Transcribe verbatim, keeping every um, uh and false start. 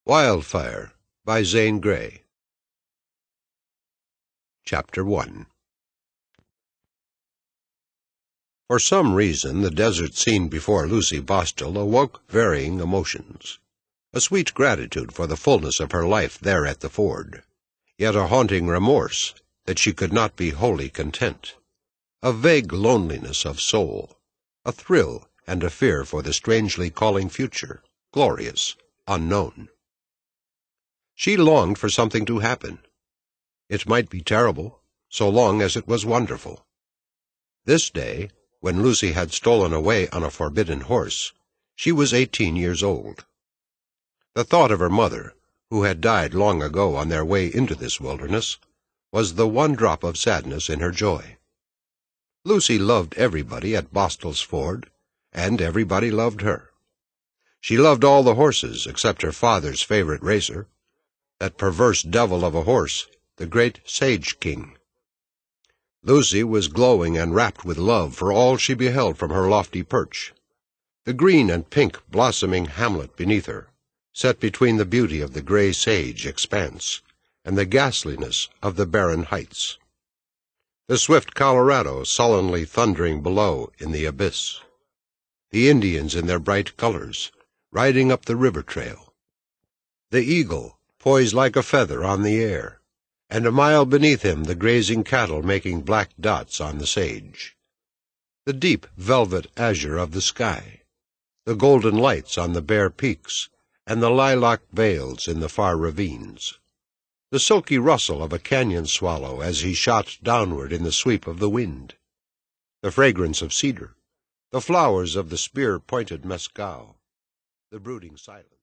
Wildfire by Zane Grey. Chapter one. For some reason, the desert scene before Lucy Bostil awoke varying emotions. A sweet gratitude for the fullness of her life there at the ford, yet a haunting remorse that she could not be wholly content. A vague loneliness of soul, a thrill and a fear for the strangely calling future, glorious, unknown. She longed for something to happen. It might be terrible, so long as it was wonderful. This day, when Lucy had stolen away on a forbidden horse, she was eighteen years old. The thought of her mother, who had died long ago on their way into this wilderness, was the one drop of sadness in her joy. Lucy loved everybody at Bostil's Ford, and everybody loved her. She loved all the horses except her father's favorite racer, that perverse devil of a horse, the great Sage King. Lucy was glowing and rapt with love for all she beheld from her lofty perch. The green and pink blossoming hamlet beneath her, set between the beauty of the gray sage expanse and the ghastliness of the barren heights. The swift Colorado sullenly thundering below in the abyss. The Indians in their bright colors, riding up the river trail. The eagle, poised like a feather on the air, and a mile beneath him the grazing cattle making black dots on the sage. The deep velvet azure of the sky, the golden lights on the bare peaks, and the lilac veils in the far ravines. The silky rustle of a canyon swallow as he shot downward in the sweep of the wind. The fragrance of cedar, the flowers of the spear-pointed mescal, the brooding silence.